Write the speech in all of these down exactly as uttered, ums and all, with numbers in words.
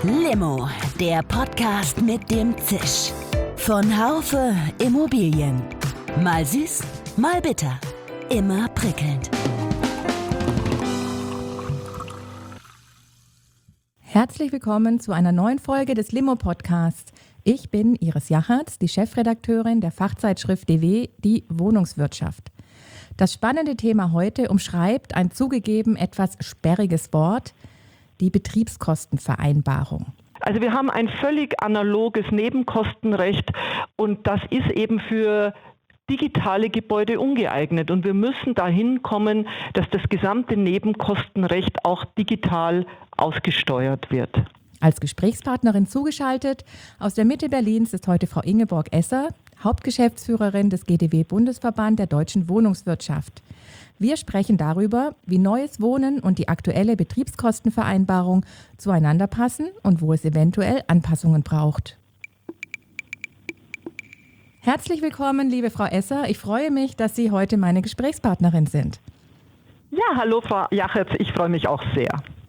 Limo, der Podcast mit dem Zisch. Von Haufe Immobilien. Mal süß, mal bitter. Immer prickelnd. Herzlich willkommen zu einer neuen Folge des Limo-Podcasts. Ich bin Iris Jachertz, die Chefredakteurin der Fachzeitschrift D W, die Wohnungswirtschaft. Das spannende Thema heute umschreibt ein zugegeben etwas sperriges Wort, die Betriebskostenvereinbarung. Also wir haben ein völlig analoges Nebenkostenrecht und das ist eben für digitale Gebäude ungeeignet. Und wir müssen dahin kommen, dass das gesamte Nebenkostenrecht auch digital ausgesteuert wird. Als Gesprächspartnerin zugeschaltet aus der Mitte Berlins ist heute Frau Ingeborg Esser, Hauptgeschäftsführerin des G D W-Bundesverband der deutschen Wohnungswirtschaft. Wir sprechen darüber, wie neues Wohnen und die aktuelle Betriebskostenvereinbarung zueinander passen und wo es eventuell Anpassungen braucht. Herzlich willkommen, liebe Frau Esser. Ich freue mich, dass Sie heute meine Gesprächspartnerin sind. Ja, hallo Frau Jachertz, ich freue mich auch sehr.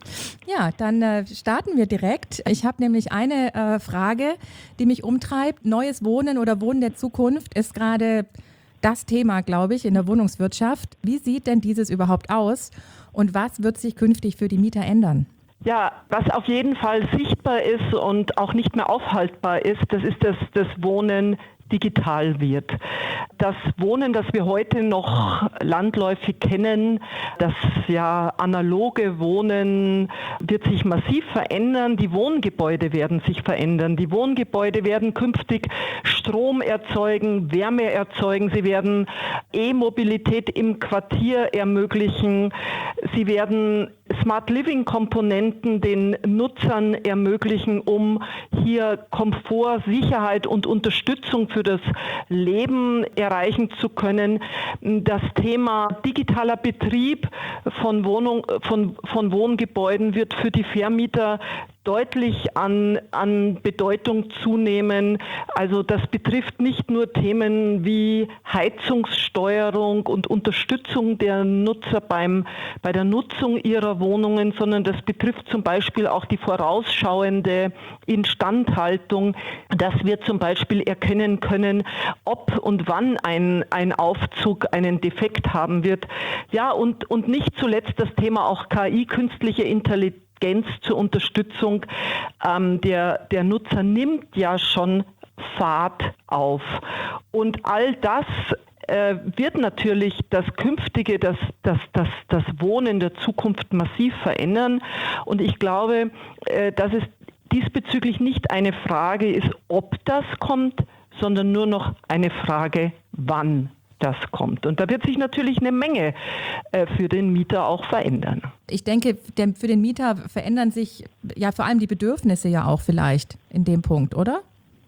Ja, dann äh, starten wir direkt. Ich habe nämlich eine äh, Frage, die mich umtreibt. Neues Wohnen oder Wohnen der Zukunft ist gerade das Thema, glaube ich, in der Wohnungswirtschaft. Wie sieht denn dieses überhaupt aus und was wird sich künftig für die Mieter ändern? Ja, was auf jeden Fall sichtbar ist und auch nicht mehr aufhaltbar ist, das ist, dass das Wohnen digital wird. Das Wohnen, das wir heute noch landläufig kennen, das ja analoge Wohnen, wird sich massiv verändern. Die Wohngebäude werden sich verändern. Die Wohngebäude werden künftig Strom erzeugen, Wärme erzeugen. Sie werden E-Mobilität im Quartier ermöglichen. Sie werden Smart Living Komponenten den Nutzern ermöglichen, um hier Komfort, Sicherheit und Unterstützung für das Leben erreichen zu können. Das Thema digitaler Betrieb von Wohnung, von, von Wohngebäuden wird für die Vermieter deutlich an, an Bedeutung zunehmen. Also das betrifft nicht nur Themen wie Heizungssteuerung und Unterstützung der Nutzer beim, bei der Nutzung ihrer Wohnungen, sondern das betrifft zum Beispiel auch die vorausschauende Instandhaltung, dass wir zum Beispiel erkennen können, ob und wann ein, ein Aufzug einen Defekt haben wird. Ja, und, und nicht zuletzt das Thema auch K I, künstliche Intelligenz, zur Unterstützung ähm, der, der Nutzer nimmt ja schon Fahrt auf. Und all das äh, wird natürlich das künftige, das, das, das, das Wohnen der Zukunft massiv verändern. Und ich glaube, äh, dass es diesbezüglich nicht eine Frage ist, ob das kommt, sondern nur noch eine Frage, wann das kommt. Und da wird sich natürlich eine Menge äh, für den Mieter auch verändern. Ich denke, der, für den Mieter verändern sich ja vor allem die Bedürfnisse ja auch vielleicht in dem Punkt, oder?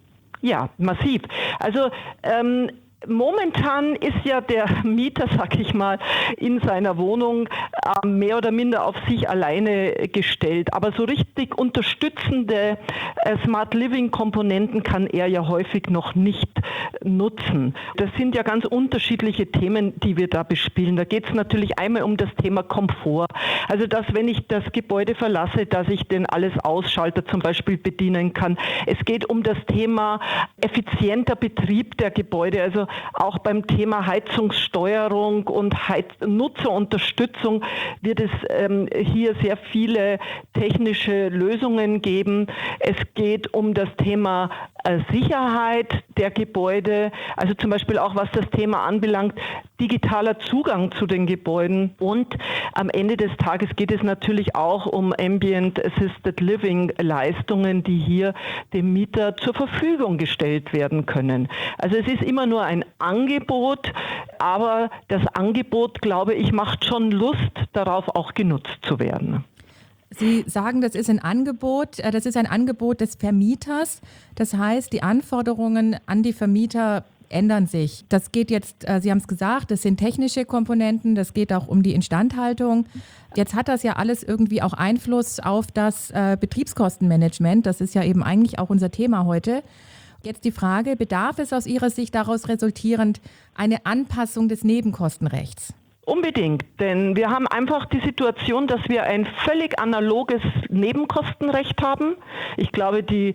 Ja, massiv. Also ähm, momentan ist ja der Mieter, sag ich mal, in seiner Wohnung äh, mehr oder minder auf sich alleine gestellt. Aber so richtig unterstützende äh, Smart Living Komponenten kann er ja häufig noch nicht nutzen. Das sind ja ganz unterschiedliche Themen, die wir da bespielen. Da geht es natürlich einmal um das Thema Komfort. Also dass, wenn ich das Gebäude verlasse, dass ich den alles Ausschalter zum Beispiel bedienen kann. Es geht um das Thema effizienter Betrieb der Gebäude, also auch beim Thema Heizungssteuerung und Heiz- Nutzerunterstützung wird es ähm, hier sehr viele technische Lösungen geben. Es geht um das Thema äh, Sicherheit der Gebäude, also zum Beispiel auch was das Thema anbelangt, digitaler Zugang zu den Gebäuden. Und am Ende des Tages geht es natürlich auch um Ambient Assisted Living Leistungen, die hier dem Mieter zur Verfügung gestellt werden können. Also es ist immer nur ein Angebot, aber das Angebot, glaube ich, macht schon Lust, darauf auch genutzt zu werden. Sie sagen, das ist ein Angebot, das ist ein Angebot des Vermieters. Das heißt, die Anforderungen an die Vermieter ändern sich. Das geht jetzt, Sie haben es gesagt, das sind technische Komponenten, das geht auch um die Instandhaltung. Jetzt hat das ja alles irgendwie auch Einfluss auf das Betriebskostenmanagement. Das ist ja eben eigentlich auch unser Thema heute. Jetzt die Frage, bedarf es aus Ihrer Sicht daraus resultierend eine Anpassung des Nebenkostenrechts? Unbedingt, denn wir haben einfach die Situation, dass wir ein völlig analoges Nebenkostenrecht haben. Ich glaube, die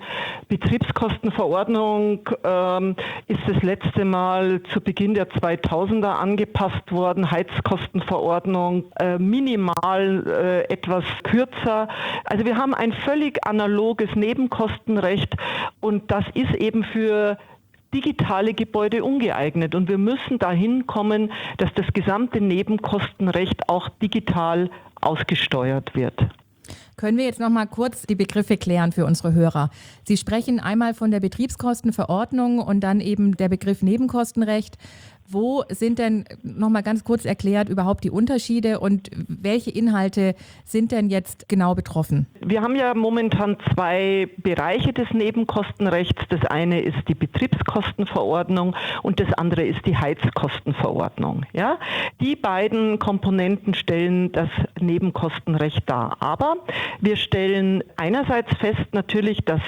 Betriebskostenverordnung ähm, ist das letzte Mal zu Beginn der zweitausender angepasst worden, Heizkostenverordnung äh, minimal äh, etwas kürzer. Also wir haben ein völlig analoges Nebenkostenrecht und das ist eben für digitale Gebäude ungeeignet und wir müssen dahin kommen, dass das gesamte Nebenkostenrecht auch digital ausgesteuert wird. Können wir jetzt noch mal kurz die Begriffe klären für unsere Hörer? Sie sprechen einmal von der Betriebskostenverordnung und dann eben der Begriff Nebenkostenrecht. Wo sind denn, noch mal ganz kurz erklärt, überhaupt die Unterschiede und welche Inhalte sind denn jetzt genau betroffen? Wir haben ja momentan zwei Bereiche des Nebenkostenrechts. Das eine ist die Betriebskostenverordnung und das andere ist die Heizkostenverordnung. Ja? Die beiden Komponenten stellen das Nebenkostenrecht dar. Aber wir stellen einerseits fest natürlich, dass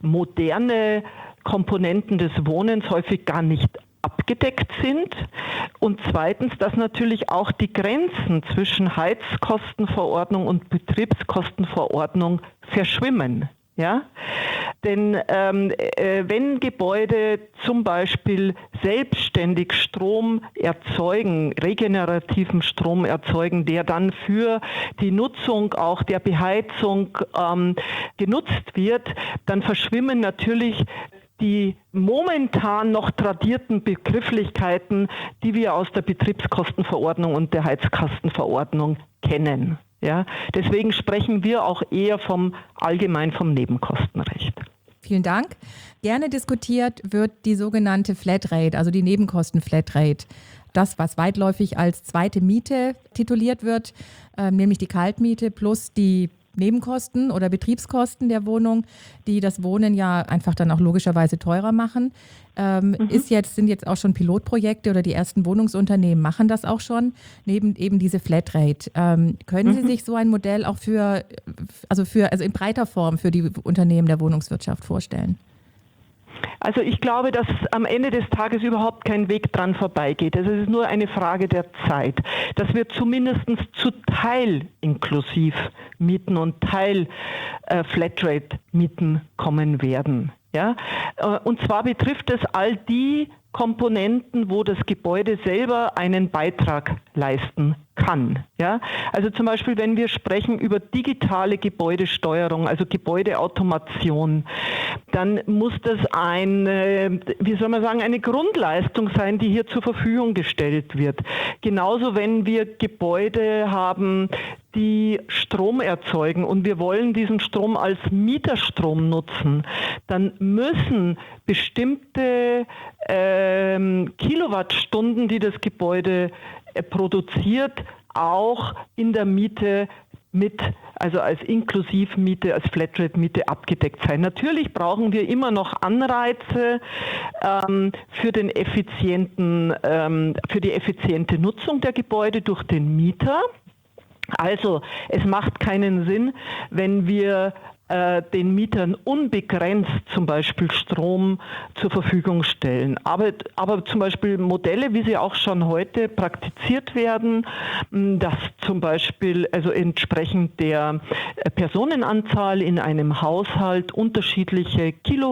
moderne Komponenten des Wohnens häufig gar nicht abgedeckt sind und zweitens, dass natürlich auch die Grenzen zwischen Heizkostenverordnung und Betriebskostenverordnung verschwimmen. Ja? Denn ähm, äh, wenn Gebäude zum Beispiel selbstständig Strom erzeugen, regenerativen Strom erzeugen, der dann für die Nutzung auch der Beheizung ähm, genutzt wird, dann verschwimmen natürlich die momentan noch tradierten Begrifflichkeiten, die wir aus der Betriebskostenverordnung und der Heizkostenverordnung kennen. Ja, deswegen sprechen wir auch eher vom allgemein vom Nebenkostenrecht. Vielen Dank. Gerne diskutiert wird die sogenannte Flatrate, also die Nebenkosten-Flatrate. Das, was weitläufig als zweite Miete tituliert wird, äh, nämlich die Kaltmiete plus die Nebenkosten oder Betriebskosten der Wohnung, die das Wohnen ja einfach dann auch logischerweise teurer machen. Ähm, mhm. ist jetzt, sind jetzt auch schon Pilotprojekte oder die ersten Wohnungsunternehmen machen das auch schon, neben eben diese Flatrate. Ähm, können mhm. Sie sich so ein Modell auch für, also für, also in breiter Form für die Unternehmen der Wohnungswirtschaft vorstellen? Also ich glaube, dass am Ende des Tages überhaupt kein Weg dran vorbeigeht. Also es ist nur eine Frage der Zeit, dass wir zumindest zu Teil inklusiv Mieten und Teil äh, Flatrate Mieten kommen werden. Ja? Äh, und zwar betrifft es all die Komponenten, wo das Gebäude selber einen Beitrag leisten kann. Ja? Also zum Beispiel, wenn wir sprechen über digitale Gebäudesteuerung, also Gebäudeautomation, dann muss das eine, wie soll man sagen, eine Grundleistung sein, die hier zur Verfügung gestellt wird. Genauso, wenn wir Gebäude haben, die Strom erzeugen und wir wollen diesen Strom als Mieterstrom nutzen, dann müssen bestimmte ähm, Kilowattstunden, die das Gebäude äh, produziert, auch in der Miete mit, also als Inklusivmiete, als Flatrate-Miete abgedeckt sein. Natürlich brauchen wir immer noch Anreize ähm, für den effizienten, ähm, für die effiziente Nutzung der Gebäude durch den Mieter. Also es macht keinen Sinn, wenn wir äh, den Mietern unbegrenzt zum Beispiel Strom zur Verfügung stellen. Aber, aber zum Beispiel Modelle, wie sie auch schon heute praktiziert werden, dass zum Beispiel also entsprechend der Personenanzahl in einem Haushalt unterschiedliche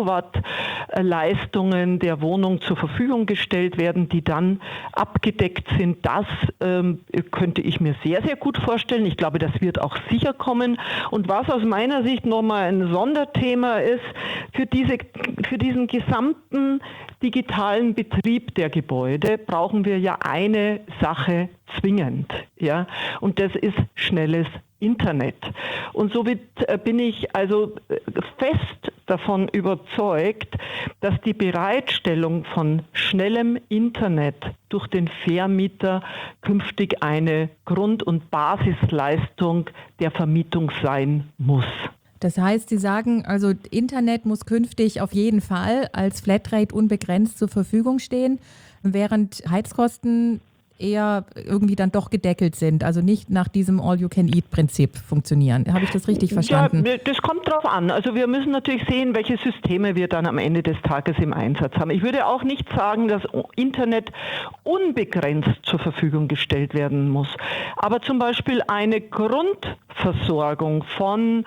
Kilowattleistungen der Wohnung zur Verfügung gestellt werden, die dann abgedeckt sind. Das ähm, könnte ich mir sehr, sehr gut vorstellen. Ich glaube, das wird auch sicher kommen. Und was aus meiner Sicht nochmal ein Sonderthema ist, für, diese, für diesen gesamten digitalen Betrieb der Gebäude brauchen wir ja eine Sache zwingend. Ja? Und das ist schnelles Internet. Und somit bin ich also fest davon überzeugt, dass die Bereitstellung von schnellem Internet durch den Vermieter künftig eine Grund- und Basisleistung der Vermietung sein muss. Das heißt, Sie sagen, also Internet muss künftig auf jeden Fall als Flatrate unbegrenzt zur Verfügung stehen, während Heizkosten eher irgendwie dann doch gedeckelt sind, also nicht nach diesem All-You-Can-Eat-Prinzip funktionieren. Habe ich das richtig verstanden? Ja, das kommt drauf an. Also wir müssen natürlich sehen, welche Systeme wir dann am Ende des Tages im Einsatz haben. Ich würde auch nicht sagen, dass Internet unbegrenzt zur Verfügung gestellt werden muss. Aber zum Beispiel eine Grundversorgung von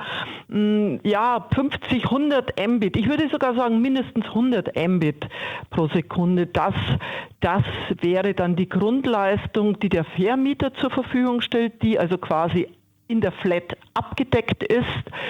ja, fünfzig, hundert Mbit, ich würde sogar sagen mindestens hundert Mbit pro Sekunde, das, das wäre dann die Grundleistung, die der Vermieter zur Verfügung stellt, die also quasi in der Flat abgedeckt ist.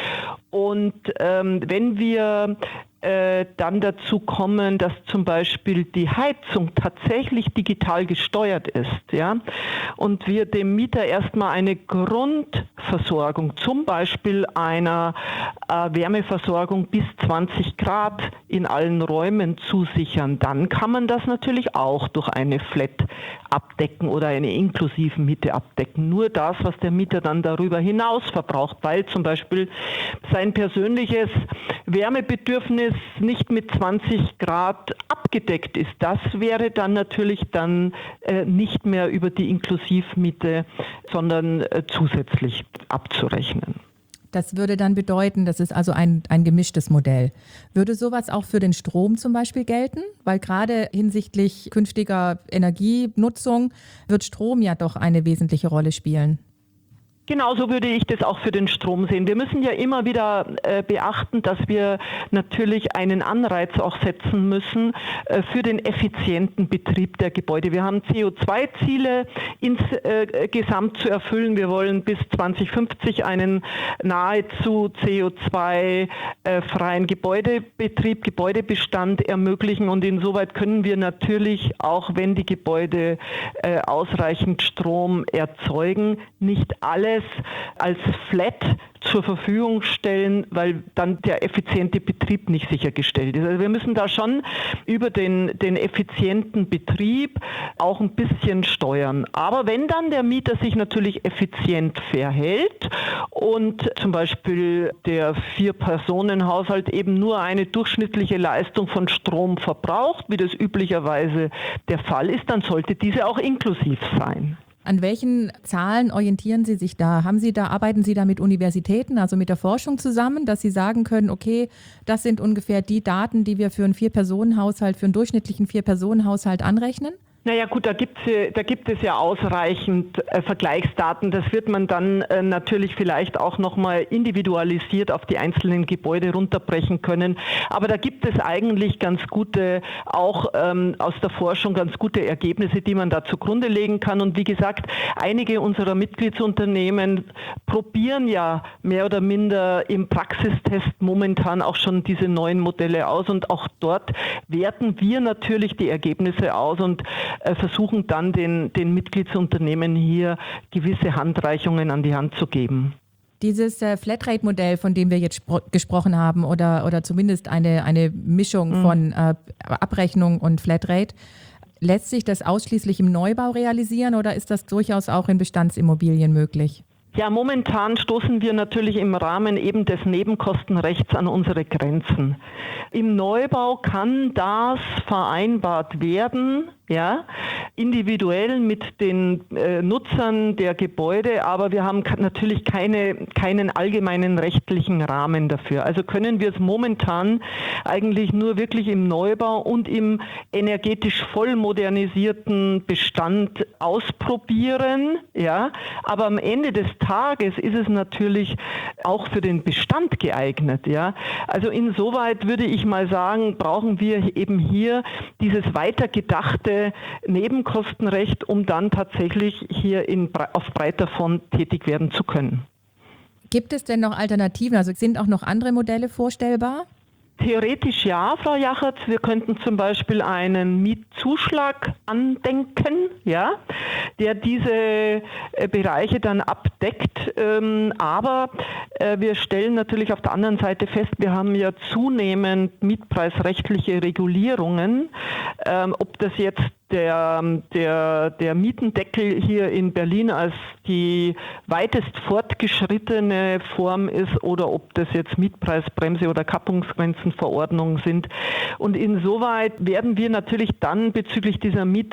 Und ähm, wenn wir äh, dann dazu kommen, dass zum Beispiel die Heizung tatsächlich digital gesteuert ist, ja, und wir dem Mieter erstmal eine Grundversorgung, zum Beispiel einer äh, Wärmeversorgung bis zwanzig Grad in allen Räumen zusichern, dann kann man das natürlich auch durch eine Flat abdecken oder eine inklusive Miete abdecken. Nur das, was der Mieter dann darüber hinaus verbraucht, weil zum Beispiel sein persönliches Wärmebedürfnis nicht mit zwanzig Grad abgedeckt ist. Das wäre dann natürlich dann äh, nicht mehr über die Inklusivmiete, sondern äh, zusätzlich abzurechnen. Das würde dann bedeuten, das ist also ein, ein gemischtes Modell. Würde sowas auch für den Strom zum Beispiel gelten? Weil gerade hinsichtlich künftiger Energienutzung wird Strom ja doch eine wesentliche Rolle spielen. Genauso würde ich das auch für den Strom sehen. Wir müssen ja immer wieder äh, beachten, dass wir natürlich einen Anreiz auch setzen müssen äh, für den effizienten Betrieb der Gebäude. Wir haben C O zwei Ziele insgesamt äh, zu erfüllen. Wir wollen bis zwanzig fünfzig einen nahezu C O zwei freien Gebäudebetrieb, Gebäudebestand ermöglichen. Und insoweit können wir natürlich, auch wenn die Gebäude äh, ausreichend Strom erzeugen, nicht alle als Flat zur Verfügung stellen, weil dann der effiziente Betrieb nicht sichergestellt ist. Also wir müssen da schon über den, den effizienten Betrieb auch ein bisschen steuern. Aber wenn dann der Mieter sich natürlich effizient verhält und zum Beispiel der Vier-Personen-Haushalt eben nur eine durchschnittliche Leistung von Strom verbraucht, wie das üblicherweise der Fall ist, dann sollte diese auch inklusiv sein. An welchen Zahlen orientieren Sie sich da? Haben Sie da, arbeiten Sie da mit Universitäten, also mit der Forschung zusammen, dass Sie sagen können, okay, das sind ungefähr die Daten, die wir für einen Vier-Personen-Haushalt, für einen durchschnittlichen Vier-Personen-Haushalt anrechnen? Naja gut, da gibt es, da gibt es ja ausreichend äh, Vergleichsdaten. Das wird man dann äh, natürlich vielleicht auch nochmal individualisiert auf die einzelnen Gebäude runterbrechen können. Aber da gibt es eigentlich ganz gute, auch ähm, aus der Forschung ganz gute Ergebnisse, die man da zugrunde legen kann. Und wie gesagt, einige unserer Mitgliedsunternehmen probieren ja mehr oder minder im Praxistest momentan auch schon diese neuen Modelle aus. Und auch dort werten wir natürlich die Ergebnisse aus und versuchen dann den, den Mitgliedsunternehmen hier gewisse Handreichungen an die Hand zu geben. Dieses äh, Flatrate-Modell, von dem wir jetzt spro- gesprochen haben, oder, oder zumindest eine, eine Mischung mhm. von äh, Abrechnung und Flatrate, lässt sich das ausschließlich im Neubau realisieren oder ist das durchaus auch in Bestandsimmobilien möglich? Ja, momentan stoßen wir natürlich im Rahmen eben des Nebenkostenrechts an unsere Grenzen. Im Neubau kann das vereinbart werden, ja, individuell mit den äh, Nutzern der Gebäude, aber wir haben natürlich keine, keinen allgemeinen rechtlichen Rahmen dafür. Also können wir es momentan eigentlich nur wirklich im Neubau und im energetisch voll modernisierten Bestand ausprobieren, ja, aber am Ende des Tages ist es natürlich auch für den Bestand geeignet, ja. Also insoweit würde ich mal sagen, brauchen wir eben hier dieses weitergedachte Nebenkostenrecht, um dann tatsächlich hier in, auf breiter Front tätig werden zu können. Gibt es denn noch Alternativen? Also sind auch noch andere Modelle vorstellbar? Theoretisch ja, Frau Jachertz. Wir könnten zum Beispiel einen Mietzuschlag andenken, ja, der diese äh, Bereiche dann abdeckt. Ähm, aber äh, wir stellen natürlich auf der anderen Seite fest, wir haben ja zunehmend mietpreisrechtliche Regulierungen. Ähm, ob das jetzt Der, der, der Mietendeckel hier in Berlin als die weitest fortgeschrittene Form ist oder ob das jetzt Mietpreisbremse oder Kappungsgrenzenverordnungen sind. Und insoweit werden wir natürlich dann bezüglich dieser Miet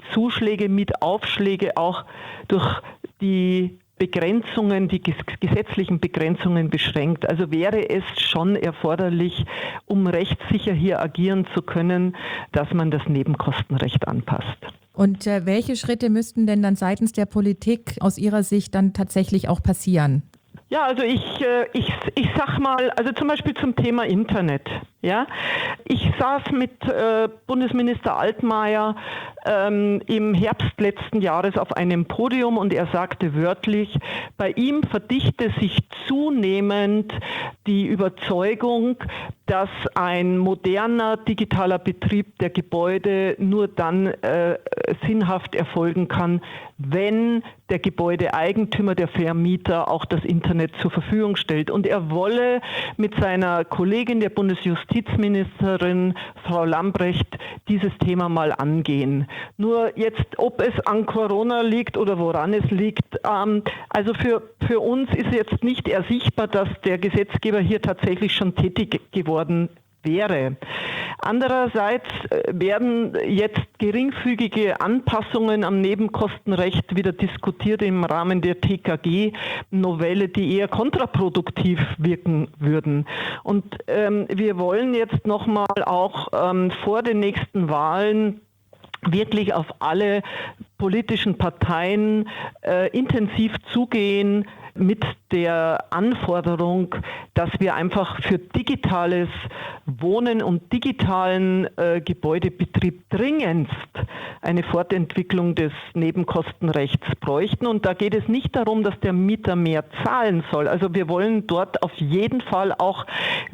Zuschläge, Mietaufschläge auch durch die Begrenzungen, die gesetzlichen Begrenzungen beschränkt. Also wäre es schon erforderlich, um rechtssicher hier agieren zu können, dass man das Nebenkostenrecht anpasst. Und äh, welche Schritte müssten denn dann seitens der Politik aus Ihrer Sicht dann tatsächlich auch passieren? Ja, also ich, äh, ich, ich sag mal, also zum Beispiel zum Thema Internet. Ja, ich saß mit äh, Bundesminister Altmaier ähm, im Herbst letzten Jahres auf einem Podium und er sagte wörtlich, bei ihm verdichte sich zunehmend die Überzeugung, dass ein moderner digitaler Betrieb der Gebäude nur dann äh, sinnhaft erfolgen kann, wenn der Gebäudeeigentümer, der Vermieter auch das Internet zur Verfügung stellt. Und er wolle mit seiner Kollegin, der Bundesjustizministerin, Frau Lambrecht, dieses Thema mal angehen. Nur jetzt, ob es an Corona liegt oder woran es liegt, ähm, also für, für uns ist jetzt nicht ersichtbar, dass der Gesetzgeber hier tatsächlich schon tätig geworden wäre. Andererseits werden jetzt geringfügige Anpassungen am Nebenkostenrecht wieder diskutiert im Rahmen der T K G-Novelle, die eher kontraproduktiv wirken würden. Und ähm, wir wollen jetzt nochmal auch ähm, vor den nächsten Wahlen wirklich auf alle politischen Parteien äh, intensiv zugehen mit der Anforderung, dass wir einfach für digitales Wohnen und digitalen äh, Gebäudebetrieb dringendst eine Fortentwicklung des Nebenkostenrechts bräuchten. Und da geht es nicht darum, dass der Mieter mehr zahlen soll. Also wir wollen dort auf jeden Fall auch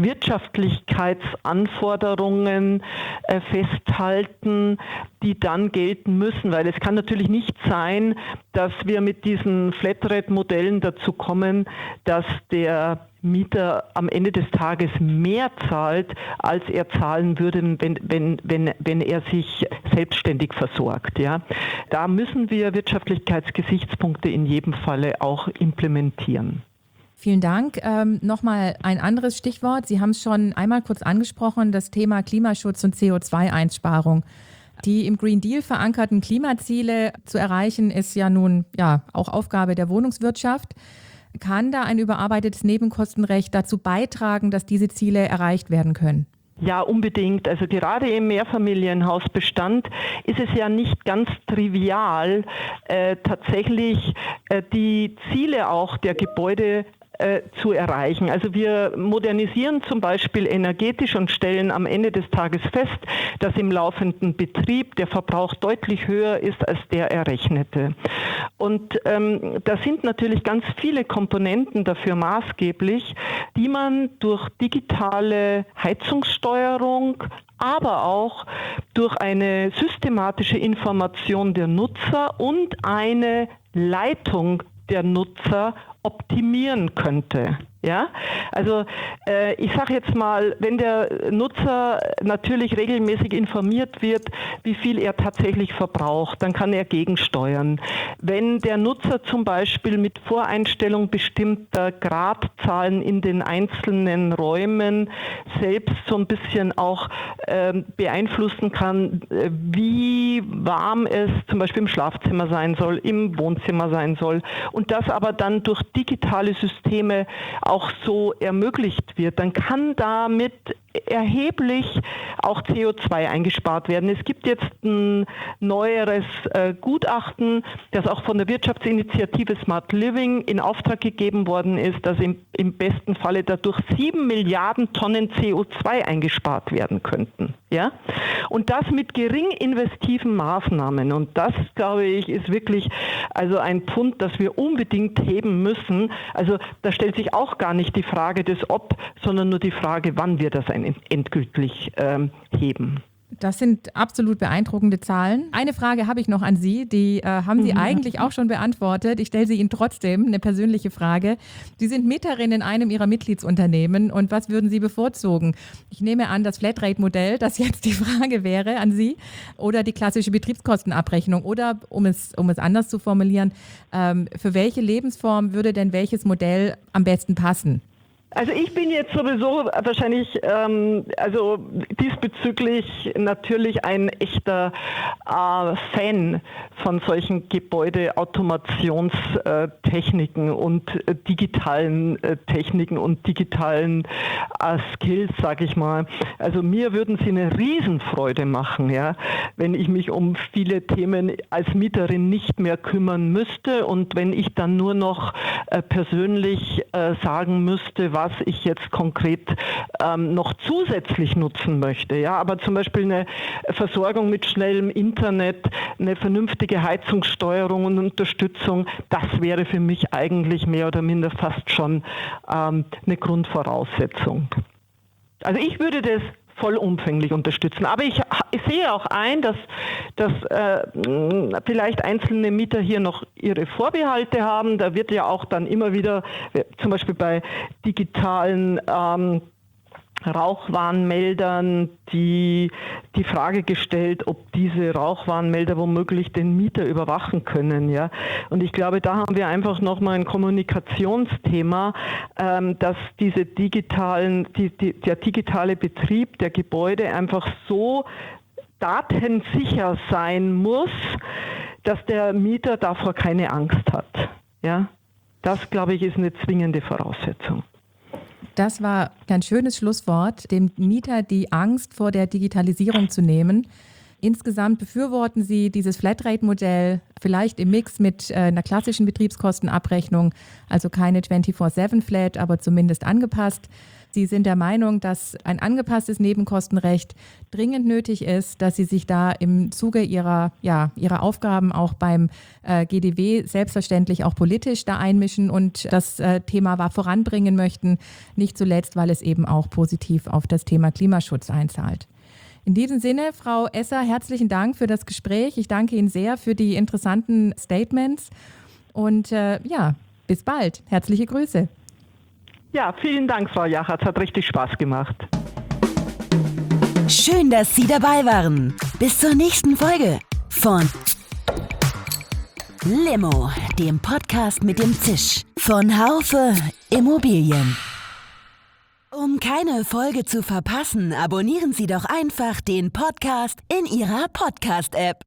Wirtschaftlichkeitsanforderungen äh, festhalten, die dann gelten müssen, weil es kann natürlich nicht sein, dass wir mit diesen Flatrate-Modellen dazu kommen, dass der Mieter am Ende des Tages mehr zahlt, als er zahlen würde, wenn, wenn, wenn, wenn er sich selbstständig versorgt. Ja. Da müssen wir Wirtschaftlichkeitsgesichtspunkte in jedem Falle auch implementieren. Vielen Dank. Ähm, Nochmal ein anderes Stichwort. Sie haben es schon einmal kurz angesprochen, das Thema Klimaschutz und C O zwei Einsparung. Die im Green Deal verankerten Klimaziele zu erreichen, ist ja nun ja auch Aufgabe der Wohnungswirtschaft. Kann da ein überarbeitetes Nebenkostenrecht dazu beitragen, dass diese Ziele erreicht werden können? Ja, unbedingt. Also gerade im Mehrfamilienhausbestand ist es ja nicht ganz trivial, äh, tatsächlich äh, die Ziele auch der Gebäude äh, zu erreichen. Also wir modernisieren zum Beispiel energetisch und stellen am Ende des Tages fest, dass im laufenden Betrieb der Verbrauch deutlich höher ist als der errechnete. Und ähm, da sind natürlich ganz viele Komponenten dafür maßgeblich, die man durch digitale Heizungssteuerung, aber auch durch eine systematische Information der Nutzer und eine Leitung der Nutzer optimieren könnte. Ja, also äh, ich sage jetzt mal, wenn der Nutzer natürlich regelmäßig informiert wird, wie viel er tatsächlich verbraucht, dann kann er gegensteuern. Wenn der Nutzer zum Beispiel mit Voreinstellung bestimmter Gradzahlen in den einzelnen Räumen selbst so ein bisschen auch äh, beeinflussen kann, äh, wie warm es zum Beispiel im Schlafzimmer sein soll, im Wohnzimmer sein soll und das aber dann durch digitale Systeme auch so ermöglicht wird, dann kann damit erheblich auch C O zwei eingespart werden. Es gibt jetzt ein neueres äh, Gutachten, das auch von der Wirtschaftsinitiative Smart Living in Auftrag gegeben worden ist, dass im, im besten Falle dadurch sieben Milliarden Tonnen C O zwei eingespart werden könnten. Ja? Und das mit gering investiven Maßnahmen. Und das, glaube ich, ist wirklich also ein Punkt, das wir unbedingt heben müssen. Also da stellt sich auch gar nicht die Frage des Ob, sondern nur die Frage, wann wir das ein endgültig ähm, heben. Das sind absolut beeindruckende Zahlen. Eine Frage habe ich noch an Sie, die äh, haben Sie mhm. eigentlich auch schon beantwortet. Ich stelle sie Ihnen trotzdem, eine persönliche Frage. Sie sind Mieterin in einem Ihrer Mitgliedsunternehmen und was würden Sie bevorzugen? Ich nehme an, das Flatrate-Modell, das jetzt die Frage wäre an Sie, oder die klassische Betriebskostenabrechnung oder, um es, um es anders zu formulieren, ähm, für welche Lebensform würde denn welches Modell am besten passen? Also ich bin jetzt sowieso wahrscheinlich ähm, also diesbezüglich natürlich ein echter äh, Fan von solchen Gebäudeautomationstechniken und äh, digitalen äh, Techniken und digitalen äh, Skills, sage ich mal. Also mir würden sie eine Riesenfreude machen, ja, wenn ich mich um viele Themen als Mieterin nicht mehr kümmern müsste und wenn ich dann nur noch äh, persönlich äh, sagen müsste, was ich jetzt konkret ähm, noch zusätzlich nutzen möchte. Ja, aber zum Beispiel eine Versorgung mit schnellem Internet, eine vernünftige Heizungssteuerung und Unterstützung, das wäre für mich eigentlich mehr oder minder fast schon ähm, eine Grundvoraussetzung. Also ich würde das vollumfänglich unterstützen. Aber ich, ich sehe auch ein, dass, dass äh, vielleicht einzelne Mieter hier noch ihre Vorbehalte haben. Da wird ja auch dann immer wieder, zum Beispiel bei digitalen ähm, Rauchwarnmeldern die, die Frage gestellt, ob diese Rauchwarnmelder womöglich den Mieter überwachen können. Ja? Und ich glaube, da haben wir einfach nochmal ein Kommunikationsthema, ähm, dass diese digitalen, die, die, der digitale Betrieb der Gebäude einfach so datensicher sein muss, dass der Mieter davor keine Angst hat. Ja? Das, glaube ich, ist eine zwingende Voraussetzung. Das war ein schönes Schlusswort, dem Mieter die Angst vor der Digitalisierung zu nehmen. Insgesamt befürworten Sie dieses Flatrate-Modell, vielleicht im Mix mit äh, einer klassischen Betriebskostenabrechnung, also keine vierundzwanzig sieben Flat, aber zumindest angepasst. Sie sind der Meinung, dass ein angepasstes Nebenkostenrecht dringend nötig ist, dass Sie sich da im Zuge Ihrer, ja, Ihrer Aufgaben auch beim äh, G D W selbstverständlich auch politisch da einmischen und das äh, Thema war voranbringen möchten, nicht zuletzt, weil es eben auch positiv auf das Thema Klimaschutz einzahlt. In diesem Sinne, Frau Esser, herzlichen Dank für das Gespräch. Ich danke Ihnen sehr für die interessanten Statements und äh, ja, bis bald. Herzliche Grüße. Ja, vielen Dank, Frau Jachatz. Hat richtig Spaß gemacht. Schön, dass Sie dabei waren. Bis zur nächsten Folge von Limo, dem Podcast mit dem Zisch von Haufe Immobilien. Um keine Folge zu verpassen, abonnieren Sie doch einfach den Podcast in Ihrer Podcast-App.